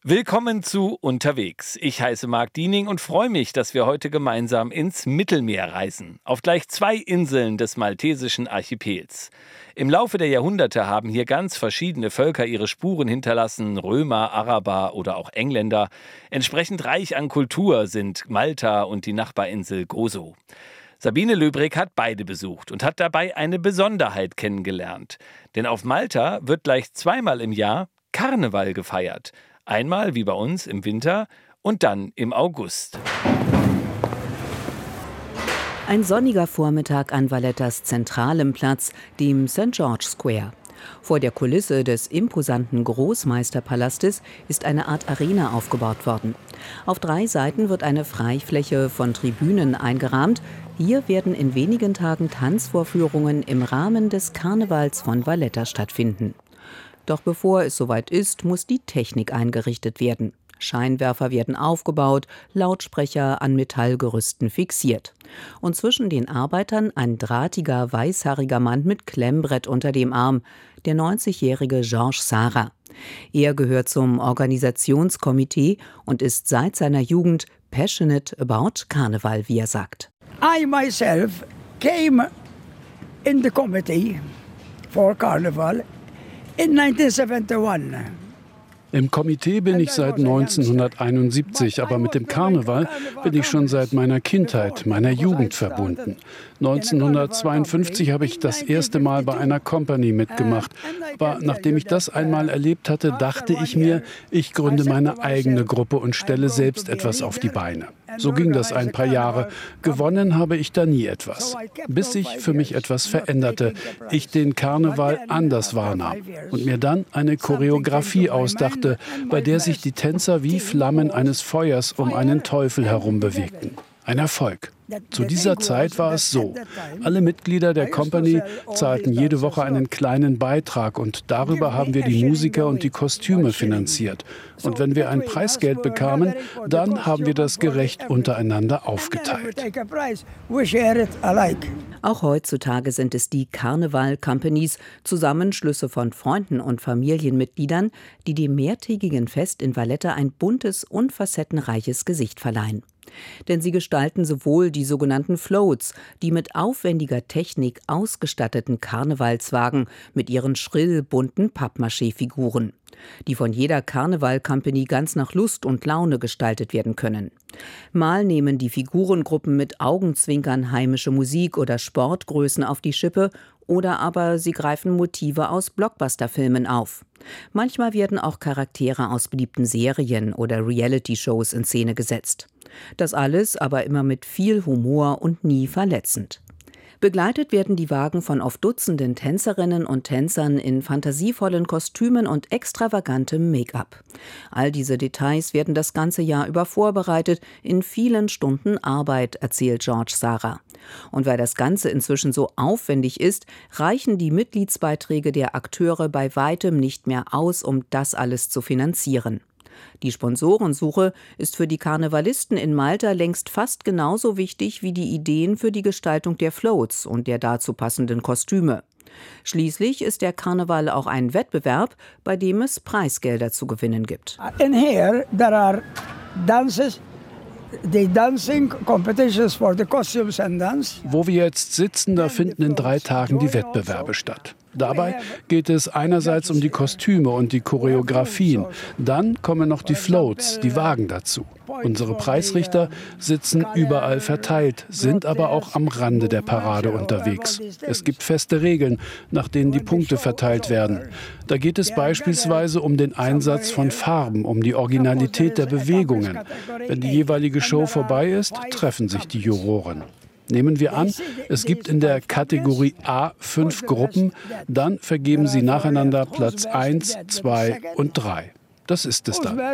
Willkommen zu Unterwegs. Ich heiße Marc Diening und freue mich, dass wir heute gemeinsam ins Mittelmeer reisen. Auf gleich 2 Inseln des maltesischen Archipels. Im Laufe der Jahrhunderte haben hier ganz verschiedene Völker ihre Spuren hinterlassen. Römer, Araber oder auch Engländer. Entsprechend reich an Kultur sind Malta und die Nachbarinsel Gozo. Sabine Löbrig hat beide besucht und hat dabei eine Besonderheit kennengelernt. Denn auf Malta wird gleich 2-mal im Jahr Karneval gefeiert. Einmal wie bei uns im Winter und dann im August. Ein sonniger Vormittag an Vallettas zentralem Platz, dem St. George Square. Vor der Kulisse des imposanten Großmeisterpalastes ist eine Art Arena aufgebaut worden. Auf 3 Seiten wird eine Freifläche von Tribünen eingerahmt. Hier werden in wenigen Tagen Tanzvorführungen im Rahmen des Karnevals von Valletta stattfinden. Doch bevor es soweit ist, muss die Technik eingerichtet werden. Scheinwerfer werden aufgebaut, Lautsprecher an Metallgerüsten fixiert. Und zwischen den Arbeitern ein drahtiger, weißhaariger Mann mit Klemmbrett unter dem Arm, der 90-jährige Georges Sara. Er gehört zum Organisationskomitee und ist seit seiner Jugend passionate about Karneval, wie er sagt. I myself came in the committee for Carnival in 1971. Im Komitee bin ich seit 1971, aber mit dem Karneval bin ich schon seit meiner Kindheit, meiner Jugend verbunden. 1952 habe ich das erste Mal bei einer Company mitgemacht. Aber nachdem ich das einmal erlebt hatte, dachte ich mir, ich gründe meine eigene Gruppe und stelle selbst etwas auf die Beine. So ging das ein paar Jahre. Gewonnen habe ich da nie etwas. Bis sich für mich etwas veränderte, ich den Karneval anders wahrnahm und mir dann eine Choreografie ausdachte, bei der sich die Tänzer wie Flammen eines Feuers um einen Teufel herum bewegten. Ein Erfolg. Zu dieser Zeit war es so. Alle Mitglieder der Company zahlten jede Woche einen kleinen Beitrag und darüber haben wir die Musiker und die Kostüme finanziert. Und wenn wir ein Preisgeld bekamen, dann haben wir das gerecht untereinander aufgeteilt. Auch heutzutage sind es die Karneval-Companies, Zusammenschlüsse von Freunden und Familienmitgliedern, die dem mehrtägigen Fest in Valletta ein buntes und facettenreiches Gesicht verleihen. Denn sie gestalten sowohl die sogenannten Floats, die mit aufwendiger Technik ausgestatteten Karnevalswagen mit ihren schrill bunten Pappmaché-Figuren, die von jeder Karneval-Company ganz nach Lust und Laune gestaltet werden können. Mal nehmen die Figurengruppen mit Augenzwinkern heimische Musik oder Sportgrößen auf die Schippe, oder aber sie greifen Motive aus Blockbuster-Filmen auf. Manchmal werden auch Charaktere aus beliebten Serien oder Reality-Shows in Szene gesetzt. Das alles aber immer mit viel Humor und nie verletzend. Begleitet werden die Wagen von oft Dutzenden Tänzerinnen und Tänzern in fantasievollen Kostümen und extravagantem Make-up. All diese Details werden das ganze Jahr über vorbereitet, in vielen Stunden Arbeit, erzählt Georges Sara. Und weil das Ganze inzwischen so aufwendig ist, reichen die Mitgliedsbeiträge der Akteure bei weitem nicht mehr aus, um das alles zu finanzieren. Die Sponsorensuche ist für die Karnevalisten in Malta längst fast genauso wichtig wie die Ideen für die Gestaltung der Floats und der dazu passenden Kostüme. Schließlich ist der Karneval auch ein Wettbewerb, bei dem es Preisgelder zu gewinnen gibt. In here there are dances. The dancing competitions for the costumes and dance. Wo wir jetzt sitzen, da finden in 3 Tagen die Wettbewerbe statt. Dabei geht es einerseits um die Kostüme und die Choreografien. Dann kommen noch die Floats, die Wagen dazu. Unsere Preisrichter sitzen überall verteilt, sind aber auch am Rande der Parade unterwegs. Es gibt feste Regeln, nach denen die Punkte verteilt werden. Da geht es beispielsweise um den Einsatz von Farben, um die Originalität der Bewegungen. Wenn die jeweilige Show vorbei ist, treffen sich die Juroren. Nehmen wir an, es gibt in der Kategorie A 5 Gruppen, dann vergeben sie nacheinander Platz 1, 2 und 3. Das ist es dann.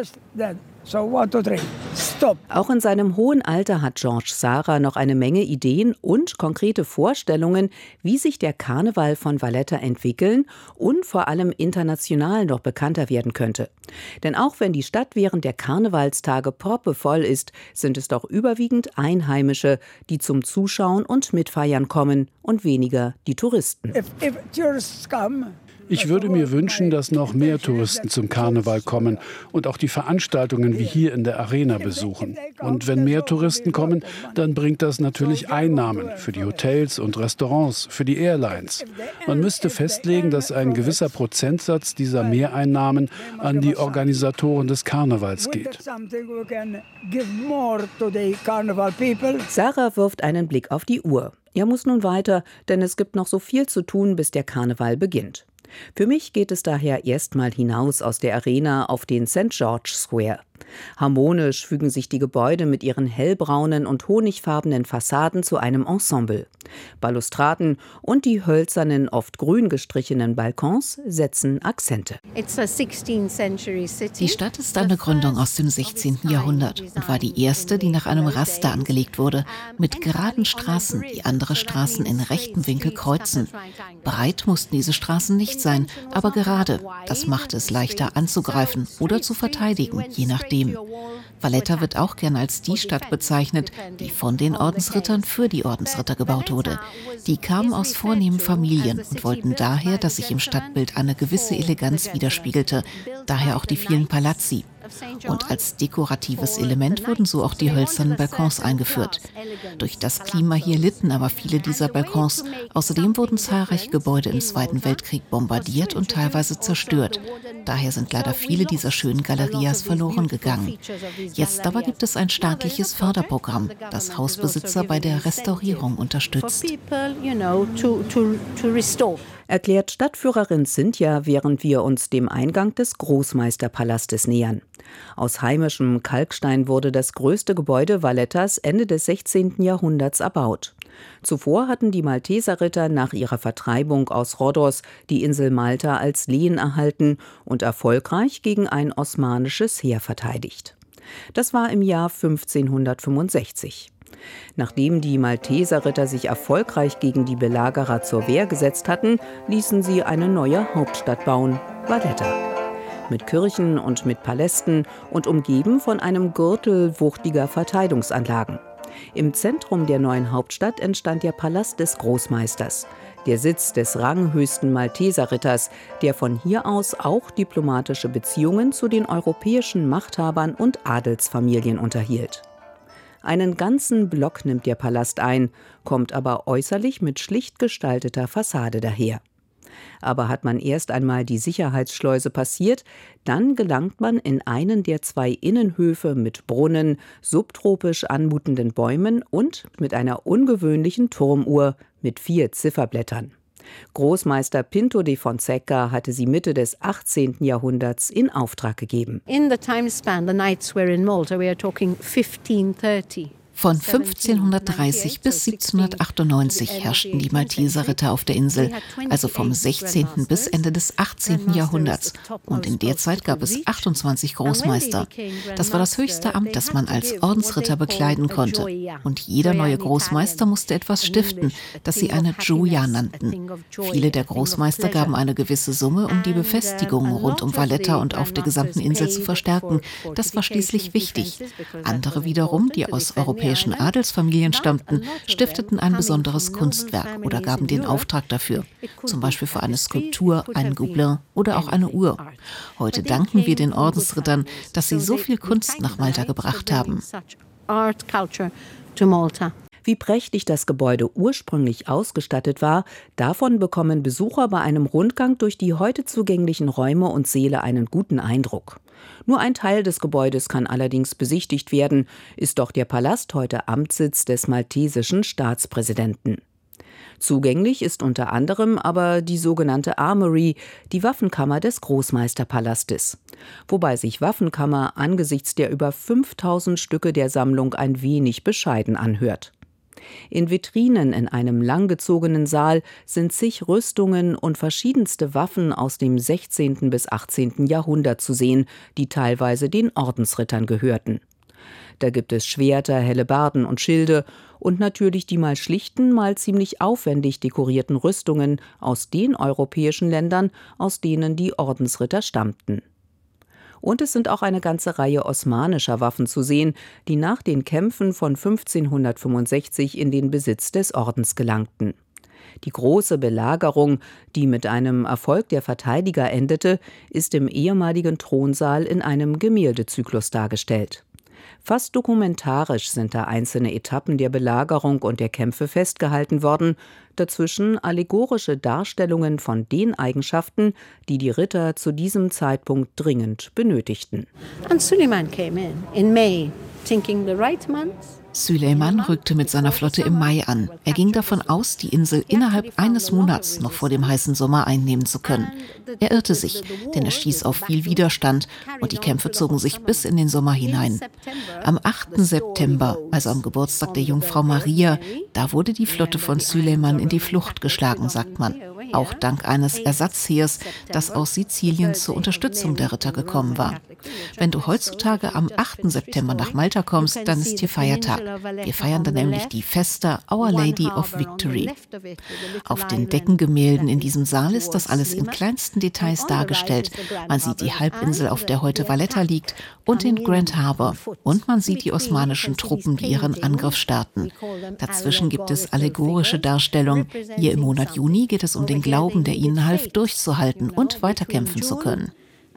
Auch in seinem hohen Alter hat Georges Sara noch eine Menge Ideen und konkrete Vorstellungen, wie sich der Karneval von Valletta entwickeln und vor allem international noch bekannter werden könnte. Denn auch wenn die Stadt während der Karnevalstage proppevoll ist, sind es doch überwiegend Einheimische, die zum Zuschauen und Mitfeiern kommen und weniger die Touristen. Ich würde mir wünschen, dass noch mehr Touristen zum Karneval kommen und auch die Veranstaltungen wie hier in der Arena besuchen. Und wenn mehr Touristen kommen, dann bringt das natürlich Einnahmen für die Hotels und Restaurants, für die Airlines. Man müsste festlegen, dass ein gewisser Prozentsatz dieser Mehreinnahmen an die Organisatoren des Karnevals geht. Sarah wirft einen Blick auf die Uhr. Er muss nun weiter, denn es gibt noch so viel zu tun, bis der Karneval beginnt. Für mich geht es daher erstmal hinaus aus der Arena auf den St. George Square. Harmonisch fügen sich die Gebäude mit ihren hellbraunen und honigfarbenen Fassaden zu einem Ensemble. Balustraden und die hölzernen, oft grün gestrichenen Balkons setzen Akzente. Die Stadt ist eine Gründung aus dem 16. Jahrhundert und war die erste, die nach einem Raster angelegt wurde, mit geraden Straßen, die andere Straßen in rechtem Winkel kreuzen. Breit mussten diese Straßen nicht sein, aber gerade. Das machte es leichter anzugreifen oder zu verteidigen, je nachdem. Valletta wird auch gern als die Stadt bezeichnet, die von den Ordensrittern für die Ordensritter gebaut wurde. Die kamen aus vornehmen Familien und wollten daher, dass sich im Stadtbild eine gewisse Eleganz widerspiegelte, daher auch die vielen Palazzi. Und als dekoratives Element wurden so auch die hölzernen Balkons eingeführt. Durch das Klima hier litten aber viele dieser Balkons. Außerdem wurden zahlreiche Gebäude im Zweiten Weltkrieg bombardiert und teilweise zerstört. Daher sind leider viele dieser schönen Gallerias verloren gegangen. Jetzt aber gibt es ein staatliches Förderprogramm, das Hausbesitzer bei der Restaurierung unterstützt. Erklärt Stadtführerin Cynthia, während wir uns dem Eingang des Großmeisterpalastes nähern. Aus heimischem Kalkstein wurde das größte Gebäude Vallettas Ende des 16. Jahrhunderts erbaut. Zuvor hatten die Malteserritter nach ihrer Vertreibung aus Rhodos die Insel Malta als Lehen erhalten und erfolgreich gegen ein osmanisches Heer verteidigt. Das war im Jahr 1565. Nachdem die Malteserritter sich erfolgreich gegen die Belagerer zur Wehr gesetzt hatten, ließen sie eine neue Hauptstadt bauen, Valletta. Mit Kirchen und mit Palästen und umgeben von einem Gürtel wuchtiger Verteidigungsanlagen. Im Zentrum der neuen Hauptstadt entstand der Palast des Großmeisters, der Sitz des ranghöchsten Malteserritters, der von hier aus auch diplomatische Beziehungen zu den europäischen Machthabern und Adelsfamilien unterhielt. Einen ganzen Block nimmt der Palast ein, kommt aber äußerlich mit schlicht gestalteter Fassade daher. Aber hat man erst einmal die Sicherheitsschleuse passiert, dann gelangt man in einen der zwei Innenhöfe mit Brunnen, subtropisch anmutenden Bäumen und mit einer ungewöhnlichen Turmuhr mit 4 Zifferblättern. Großmeister Pinto de Fonseca hatte sie Mitte des 18. Jahrhunderts in Auftrag gegeben. In the time span the knights were in Malta, we are talking 1530. Von 1530 bis 1798 herrschten die Malteserritter auf der Insel, also vom 16. bis Ende des 18. Jahrhunderts. Und in der Zeit gab es 28 Großmeister. Das war das höchste Amt, das man als Ordensritter bekleiden konnte. Und jeder neue Großmeister musste etwas stiften, das sie eine Gioia nannten. Viele der Großmeister gaben eine gewisse Summe, um die Befestigungen rund um Valletta und auf der gesamten Insel zu verstärken. Das war schließlich wichtig. Andere wiederum, die aus europäischen Adelsfamilien stammten, stifteten ein besonderes Kunstwerk oder gaben den Auftrag dafür, zum Beispiel für eine Skulptur, einen Gobelin oder auch eine Uhr. Heute danken wir den Ordensrittern, dass sie so viel Kunst nach Malta gebracht haben. Wie prächtig das Gebäude ursprünglich ausgestattet war, davon bekommen Besucher bei einem Rundgang durch die heute zugänglichen Räume und Säle einen guten Eindruck. Nur ein Teil des Gebäudes kann allerdings besichtigt werden, ist doch der Palast heute Amtssitz des maltesischen Staatspräsidenten. Zugänglich ist unter anderem aber die sogenannte Armory, die Waffenkammer des Großmeisterpalastes. Wobei sich Waffenkammer angesichts der über 5000 Stücke der Sammlung ein wenig bescheiden anhört. In Vitrinen in einem langgezogenen Saal sind zig Rüstungen und verschiedenste Waffen aus dem 16. bis 18. Jahrhundert zu sehen, die teilweise den Ordensrittern gehörten. Da gibt es Schwerter, Hellebarden und Schilde und natürlich die mal schlichten, mal ziemlich aufwendig dekorierten Rüstungen aus den europäischen Ländern, aus denen die Ordensritter stammten. Und es sind auch eine ganze Reihe osmanischer Waffen zu sehen, die nach den Kämpfen von 1565 in den Besitz des Ordens gelangten. Die große Belagerung, die mit einem Erfolg der Verteidiger endete, ist im ehemaligen Thronsaal in einem Gemäldezyklus dargestellt. Fast dokumentarisch sind da einzelne Etappen der Belagerung und der Kämpfe festgehalten worden, dazwischen allegorische Darstellungen von den Eigenschaften, die die Ritter zu diesem Zeitpunkt dringend benötigten. And Suleiman came in May, thinking the right month. Süleyman rückte mit seiner Flotte im Mai an. Er ging davon aus, die Insel innerhalb eines Monats noch vor dem heißen Sommer einnehmen zu können. Er irrte sich, denn er stieß auf viel Widerstand und die Kämpfe zogen sich bis in den Sommer hinein. Am 8. September, also am Geburtstag der Jungfrau Maria, da wurde die Flotte von Süleyman in die Flucht geschlagen, sagt man. Auch dank eines Ersatzheers, das aus Sizilien zur Unterstützung der Ritter gekommen war. Wenn du heutzutage am 8. September nach Malta kommst, dann ist hier Feiertag. Wir feiern dann nämlich die Festa Our Lady of Victory. Auf den Deckengemälden in diesem Saal ist das alles in kleinsten Details dargestellt. Man sieht die Halbinsel, auf der heute Valletta liegt, und den Grand Harbour. Und man sieht die osmanischen Truppen, die ihren Angriff starten. Dazwischen gibt es allegorische Darstellungen. Hier im Monat Juni geht es um den Glauben, der ihnen half, durchzuhalten und weiterkämpfen zu können.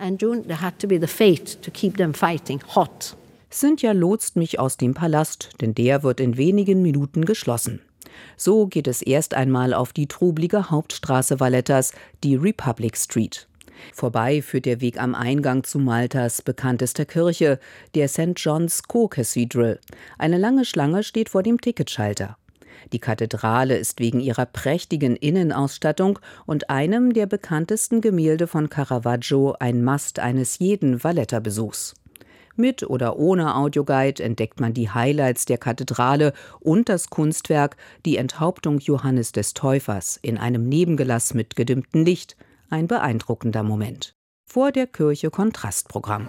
Cynthia lotst mich aus dem Palast, denn der wird in wenigen Minuten geschlossen. So geht es erst einmal auf die trublige Hauptstraße Vallettas, die Republic Street. Vorbei führt der Weg am Eingang zu Maltas bekanntester Kirche, der St. John's Co-Cathedral. Eine lange Schlange steht vor dem Ticketschalter. Die Kathedrale ist wegen ihrer prächtigen Innenausstattung und einem der bekanntesten Gemälde von Caravaggio ein Must eines jeden Valletta-Besuchs. Mit oder ohne Audioguide entdeckt man die Highlights der Kathedrale und das Kunstwerk Die Enthauptung Johannes des Täufers in einem Nebengelass mit gedimmtem Licht. Ein beeindruckender Moment. Vor der Kirche Kontrastprogramm.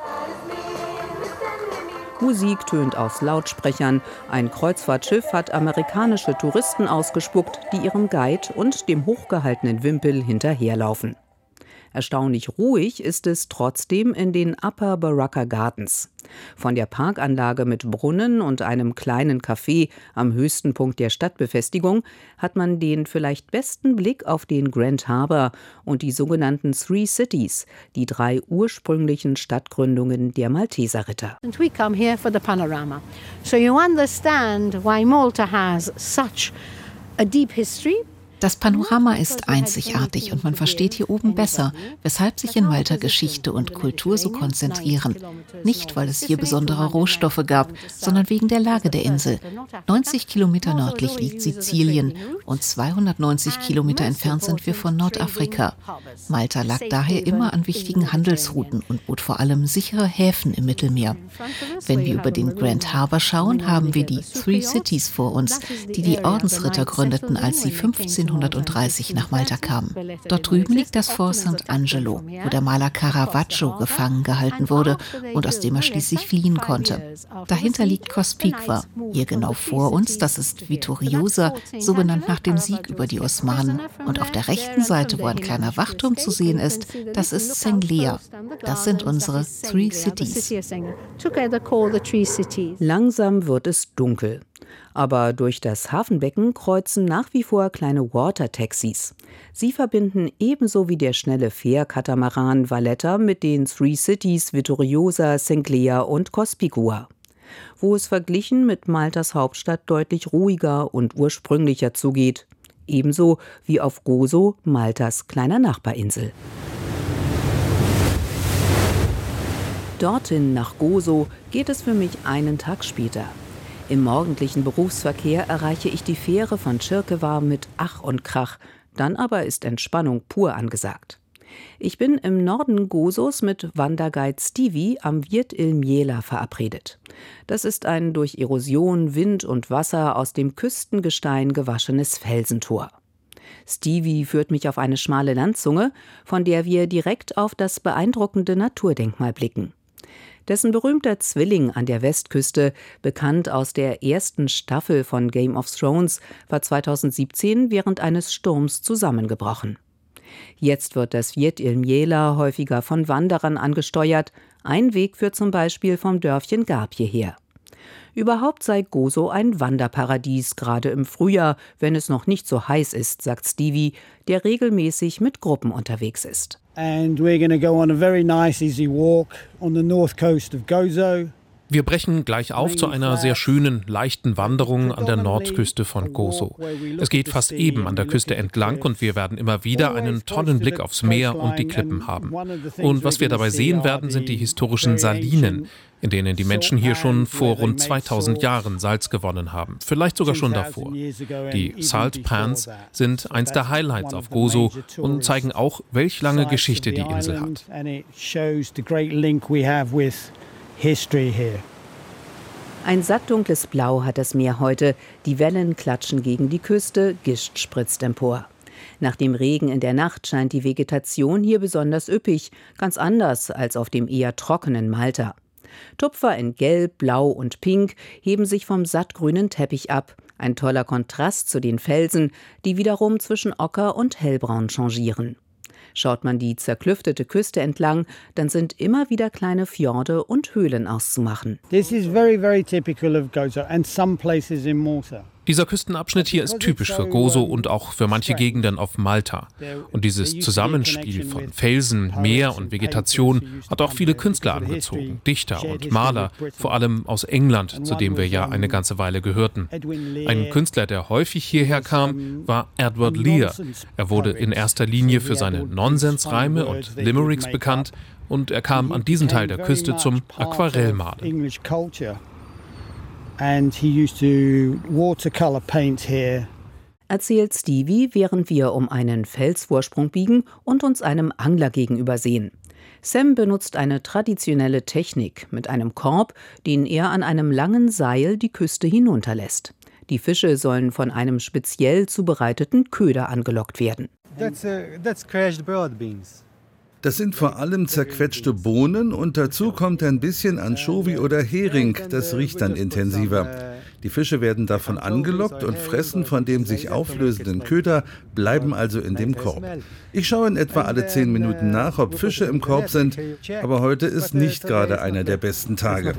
Musik tönt aus Lautsprechern. Ein Kreuzfahrtschiff hat amerikanische Touristen ausgespuckt, die ihrem Guide und dem hochgehaltenen Wimpel hinterherlaufen. Erstaunlich ruhig ist es trotzdem in den Upper Baraka Gardens. Von der Parkanlage mit Brunnen und einem kleinen Café am höchsten Punkt der Stadtbefestigung hat man den vielleicht besten Blick auf den Grand Harbour und die sogenannten Three Cities, die 3 ursprünglichen Stadtgründungen der Malteserritter. And we come here for the panorama. So you understand why Malta has such a deep history. Das Panorama ist einzigartig und man versteht hier oben besser, weshalb sich in Malta Geschichte und Kultur so konzentrieren. Nicht, weil es hier besondere Rohstoffe gab, sondern wegen der Lage der Insel. 90 Kilometer nördlich liegt Sizilien und 290 Kilometer entfernt sind wir von Nordafrika. Malta lag daher immer an wichtigen Handelsrouten und bot vor allem sichere Häfen im Mittelmeer. Wenn wir über den Grand Harbour schauen, haben wir die Three Cities vor uns, die die Ordensritter gründeten, als sie 1530 nach Malta kamen. Dort drüben liegt das Fort St. Angelo, wo der Maler Caravaggio gefangen gehalten wurde und aus dem er schließlich fliehen konnte. Dahinter liegt Cospigua, hier genau vor uns, das ist Vittoriosa, so benannt nach dem Sieg über die Osmanen. Und auf der rechten Seite, wo ein kleiner Wachturm zu sehen ist, das ist Senglea. Das sind unsere Three Cities. Langsam wird es dunkel. Aber durch das Hafenbecken kreuzen nach wie vor kleine Water-Taxis. Sie verbinden ebenso wie der schnelle Fährkatamaran Valletta mit den Three Cities Vittoriosa, Senglea und Cospigua. Wo es verglichen mit Maltas Hauptstadt deutlich ruhiger und ursprünglicher zugeht. Ebenso wie auf Gozo, Maltas kleiner Nachbarinsel. Dorthin nach Gozo geht es für mich einen Tag später. Im morgendlichen Berufsverkehr erreiche ich die Fähre von Chirquevar mit Ach und Krach, dann aber ist Entspannung pur angesagt. Ich bin im Norden Gozos mit Wanderguide Stevie am Wirt Il Miela verabredet. Das ist ein durch Erosion, Wind und Wasser aus dem Küstengestein gewaschenes Felsentor. Stevie führt mich auf eine schmale Landzunge, von der wir direkt auf das beeindruckende Naturdenkmal blicken. Dessen berühmter Zwilling an der Westküste, bekannt aus der ersten Staffel von Game of Thrones, war 2017 während eines Sturms zusammengebrochen. Jetzt wird das Wirt Il Miela häufiger von Wanderern angesteuert. Ein Weg führt zum Beispiel vom Dörfchen Garb hierher. Überhaupt sei Gozo ein Wanderparadies, gerade im Frühjahr, wenn es noch nicht so heiß ist, sagt Stevie, der regelmäßig mit Gruppen unterwegs ist. And we're going to go on a very nice easy walk on the north coast of Gozo. Wir brechen gleich auf zu einer sehr schönen, leichten Wanderung an der Nordküste von Gozo. Es geht fast eben an der Küste entlang und wir werden immer wieder einen tollen Blick aufs Meer und die Klippen haben. Und was wir dabei sehen werden, sind die historischen Salinen, in denen die Menschen hier schon vor rund 2000 Jahren Salz gewonnen haben, vielleicht sogar schon davor. Die Salt Pans sind eins der Highlights auf Gozo und zeigen auch, welch lange Geschichte die Insel hat. Ein sattdunkles Blau hat das Meer heute, die Wellen klatschen gegen die Küste, Gischt spritzt empor. Nach dem Regen in der Nacht scheint die Vegetation hier besonders üppig, ganz anders als auf dem eher trockenen Malta. Tupfer in Gelb, Blau und Pink heben sich vom sattgrünen Teppich ab, ein toller Kontrast zu den Felsen, die wiederum zwischen Ocker und Hellbraun changieren. Schaut man die zerklüftete Küste entlang, dann sind immer wieder kleine Fjorde und Höhlen auszumachen. This is very, very typical of Gozo and some places in Malta. Dieser Küstenabschnitt hier ist typisch für Gozo und auch für manche Gegenden auf Malta. Und dieses Zusammenspiel von Felsen, Meer und Vegetation hat auch viele Künstler angezogen, Dichter und Maler, vor allem aus England, zu dem wir ja eine ganze Weile gehörten. Ein Künstler, der häufig hierher kam, war Edward Lear. Er wurde in erster Linie für seine Nonsensreime und Limericks bekannt und er kam an diesen Teil der Küste zum Aquarellmalen. And he used to watercolor paint here. Erzählt Stevie, während wir um einen Felsvorsprung biegen und uns einem Angler gegenübersehen. Sam benutzt eine traditionelle Technik mit einem Korb, den er an einem langen Seil die Küste hinunterlässt. Die Fische sollen von einem speziell zubereiteten Köder angelockt werden. That's crushed broad beans. Das sind vor allem zerquetschte Bohnen und dazu kommt ein bisschen Anchovy oder Hering, das riecht dann intensiver. Die Fische werden davon angelockt und fressen von dem sich auflösenden Köder, bleiben also in dem Korb. Ich schaue in etwa alle 10 Minuten nach, ob Fische im Korb sind, aber heute ist nicht gerade einer der besten Tage.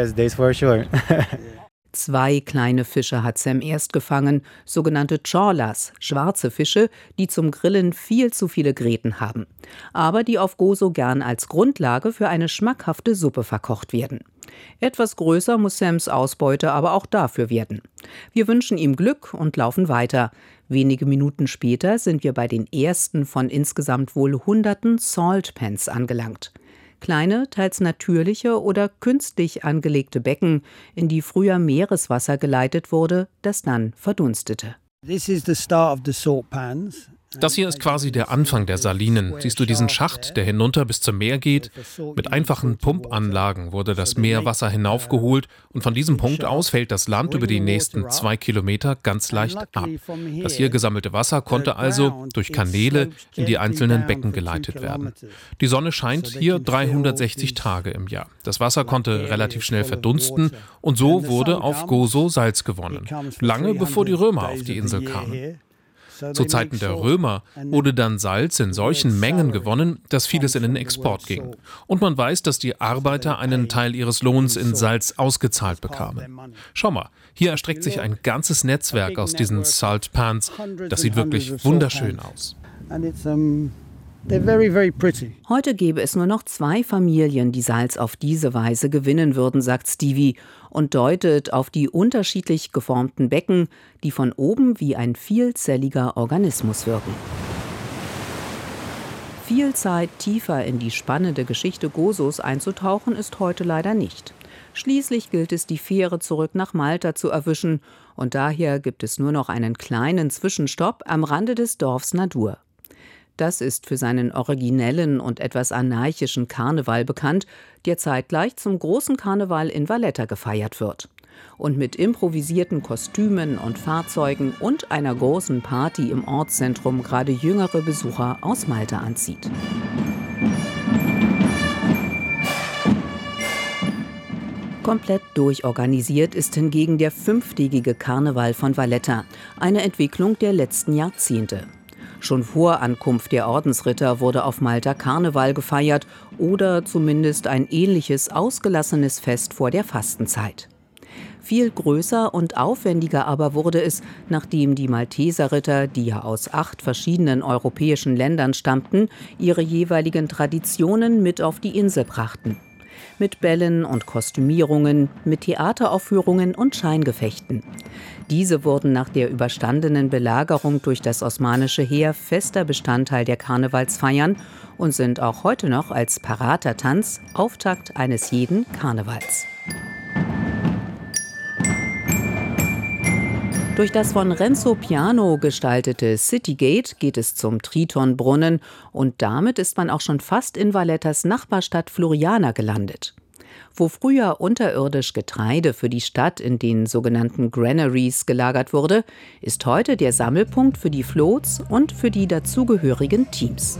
2 kleine Fische hat Sam erst gefangen, sogenannte Chorlas, schwarze Fische, die zum Grillen viel zu viele Gräten haben, aber die auf Gozo gern als Grundlage für eine schmackhafte Suppe verkocht werden. Etwas größer muss Sams Ausbeute aber auch dafür werden. Wir wünschen ihm Glück und laufen weiter. Wenige Minuten später sind wir bei den ersten von insgesamt wohl Hunderten Salt Pans angelangt. Kleine, teils natürliche oder künstlich angelegte Becken, in die früher Meereswasser geleitet wurde, das dann verdunstete. This is the start of the salt pans. Das hier ist quasi der Anfang der Salinen. Siehst du diesen Schacht, der hinunter bis zum Meer geht? Mit einfachen Pumpanlagen wurde das Meerwasser hinaufgeholt und von diesem Punkt aus fällt das Land über die nächsten 2 Kilometer ganz leicht ab. Das hier gesammelte Wasser konnte also durch Kanäle in die einzelnen Becken geleitet werden. Die Sonne scheint hier 360 Tage im Jahr. Das Wasser konnte relativ schnell verdunsten und so wurde auf Gozo Salz gewonnen. Lange bevor die Römer auf die Insel kamen. Zu Zeiten der Römer wurde dann Salz in solchen Mengen gewonnen, dass vieles in den Export ging. Und man weiß, dass die Arbeiter einen Teil ihres Lohns in Salz ausgezahlt bekamen. Schau mal, hier erstreckt sich ein ganzes Netzwerk aus diesen Salt Pans. Das sieht wirklich wunderschön aus. Heute gäbe es nur noch 2 Familien, die Salz auf diese Weise gewinnen würden, sagt Stevie und deutet auf die unterschiedlich geformten Becken, die von oben wie ein vielzelliger Organismus wirken. Viel Zeit tiefer in die spannende Geschichte Gozos einzutauchen ist heute leider nicht. Schließlich gilt es, die Fähre zurück nach Malta zu erwischen und daher gibt es nur noch einen kleinen Zwischenstopp am Rande des Dorfs Nadur. Das ist für seinen originellen und etwas anarchischen Karneval bekannt, der zeitgleich zum großen Karneval in Valletta gefeiert wird und mit improvisierten Kostümen und Fahrzeugen und einer großen Party im Ortszentrum gerade jüngere Besucher aus Malta anzieht. Komplett durchorganisiert ist hingegen der 5-tägige Karneval von Valletta, eine Entwicklung der letzten Jahrzehnte. Schon vor Ankunft der Ordensritter wurde auf Malta Karneval gefeiert oder zumindest ein ähnliches ausgelassenes Fest vor der Fastenzeit. Viel größer und aufwendiger aber wurde es, nachdem die Malteserritter, die ja aus 8 verschiedenen europäischen Ländern stammten, ihre jeweiligen Traditionen mit auf die Insel brachten. Mit Bällen und Kostümierungen, mit Theateraufführungen und Scheingefechten. Diese wurden nach der überstandenen Belagerung durch das osmanische Heer fester Bestandteil der Karnevalsfeiern und sind auch heute noch als Paratertanz Auftakt eines jeden Karnevals. Durch das von Renzo Piano gestaltete Citygate geht es zum Tritonbrunnen und damit ist man auch schon fast in Vallettas Nachbarstadt Floriana gelandet. Wo früher unterirdisch Getreide für die Stadt in den sogenannten Granaries gelagert wurde, ist heute der Sammelpunkt für die Floats und für die dazugehörigen Teams.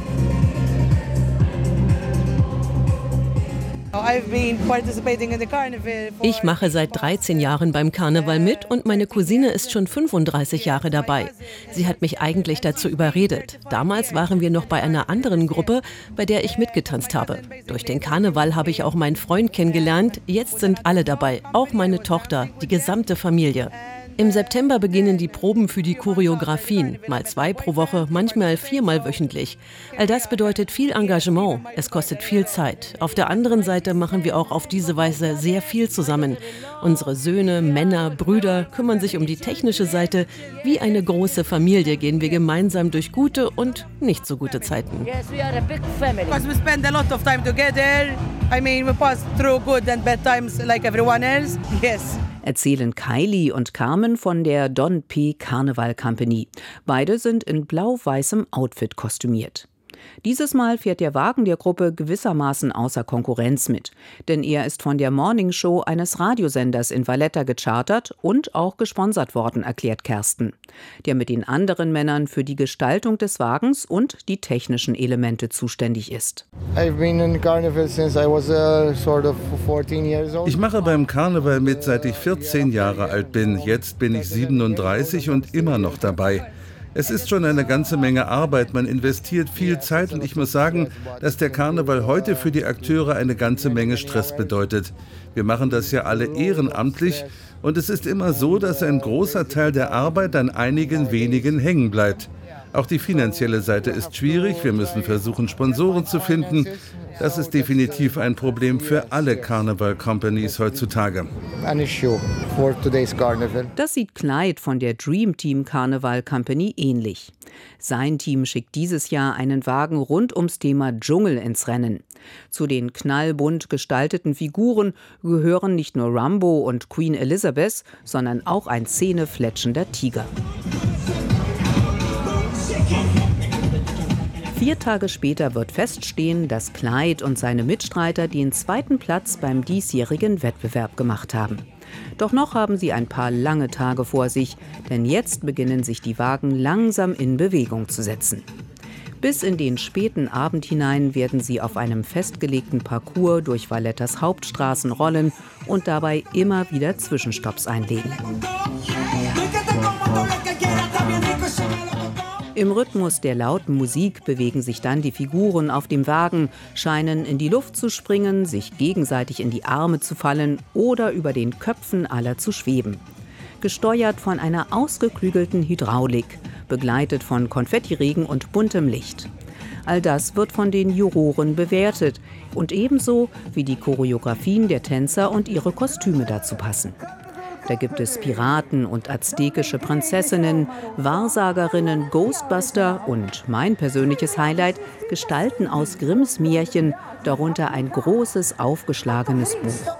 Ich mache seit 13 Jahren beim Karneval mit und meine Cousine ist schon 35 Jahre dabei. Sie hat mich eigentlich dazu überredet. Damals waren wir noch bei einer anderen Gruppe, bei der ich mitgetanzt habe. Durch den Karneval habe ich auch meinen Freund kennengelernt. Jetzt sind alle dabei, auch meine Tochter, die gesamte Familie. Im September beginnen die Proben für die Choreografien, mal 2 pro Woche, manchmal 4-mal wöchentlich. All das bedeutet viel Engagement, es kostet viel Zeit. Auf der anderen Seite machen wir auch auf diese Weise sehr viel zusammen. Unsere Söhne, Männer, Brüder kümmern sich um die technische Seite. Wie eine große Familie gehen wir gemeinsam durch gute und nicht so gute Zeiten. Yes, we are a big family. Because we spend a lot of time together. I mean, we pass through good and bad times like everyone else. Yes. Erzählen Kylie und Carmen von der Don P. Carnival Company. Beide sind in blau-weißem Outfit kostümiert. Dieses Mal fährt der Wagen der Gruppe gewissermaßen außer Konkurrenz mit. Denn er ist von der Morningshow eines Radiosenders in Valletta gechartert und auch gesponsert worden, erklärt Kersten, der mit den anderen Männern für die Gestaltung des Wagens und die technischen Elemente zuständig ist. Ich mache beim Karneval mit, seit ich 14 Jahre alt bin. Jetzt bin ich 37 und immer noch dabei. Es ist schon eine ganze Menge Arbeit, man investiert viel Zeit und ich muss sagen, dass der Karneval heute für die Akteure eine ganze Menge Stress bedeutet. Wir machen das ja alle ehrenamtlich und es ist immer so, dass ein großer Teil der Arbeit an einigen wenigen hängen bleibt. Auch die finanzielle Seite ist schwierig, wir müssen versuchen, Sponsoren zu finden. Das ist definitiv ein Problem für alle Carnival-Companies heutzutage. Das sieht Clyde von der Dream Team Carnival Company ähnlich. Sein Team schickt dieses Jahr einen Wagen rund ums Thema Dschungel ins Rennen. Zu den knallbunt gestalteten Figuren gehören nicht nur Rambo und Queen Elizabeth, sondern auch ein zähnefletschender Tiger. 4 Tage später wird feststehen, dass Clyde und seine Mitstreiter den 2. Platz beim diesjährigen Wettbewerb gemacht haben. Doch noch haben sie ein paar lange Tage vor sich, denn jetzt beginnen sich die Wagen langsam in Bewegung zu setzen. Bis in den späten Abend hinein werden sie auf einem festgelegten Parcours durch Vallettas Hauptstraßen rollen und dabei immer wieder Zwischenstopps einlegen. Im Rhythmus der lauten Musik bewegen sich dann die Figuren auf dem Wagen, scheinen in die Luft zu springen, sich gegenseitig in die Arme zu fallen oder über den Köpfen aller zu schweben. Gesteuert von einer ausgeklügelten Hydraulik, begleitet von Konfettiregen und buntem Licht. All das wird von den Juroren bewertet und ebenso wie die Choreografien der Tänzer und ihre Kostüme dazu passen. Da gibt es Piraten und aztekische Prinzessinnen, Wahrsagerinnen, Ghostbuster und mein persönliches Highlight, Gestalten aus Grimms Märchen, darunter ein großes, aufgeschlagenes Buch.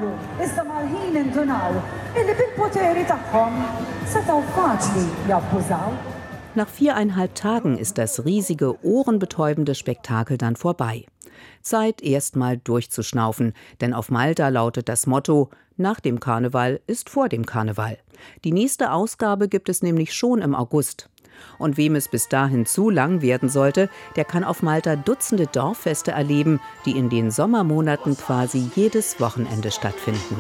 Nach 4,5 Tagen ist das riesige, ohrenbetäubende Spektakel dann vorbei. Zeit, erstmal durchzuschnaufen, denn auf Malta lautet das Motto: Nach dem Karneval ist vor dem Karneval. Die nächste Ausgabe gibt es nämlich schon im August. Und wem es bis dahin zu lang werden sollte, der kann auf Malta Dutzende Dorffeste erleben, die in den Sommermonaten quasi jedes Wochenende stattfinden.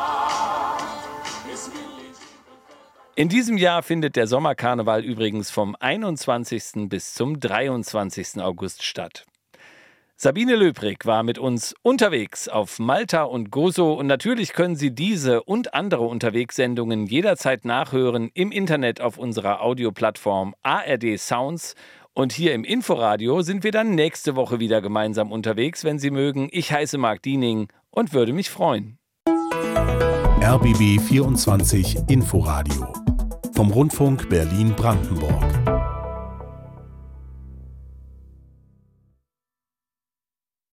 In diesem Jahr findet der Sommerkarneval übrigens vom 21. bis zum 23. August statt. Sabine Löbrig war mit uns unterwegs auf Malta und Gozo und natürlich können Sie diese und andere Unterwegssendungen jederzeit nachhören im Internet auf unserer Audioplattform ARD Sounds. Und hier im Inforadio sind wir dann nächste Woche wieder gemeinsam unterwegs, wenn Sie mögen. Ich heiße Marc Diening und würde mich freuen. RBB 24 Inforadio vom Rundfunk Berlin-Brandenburg.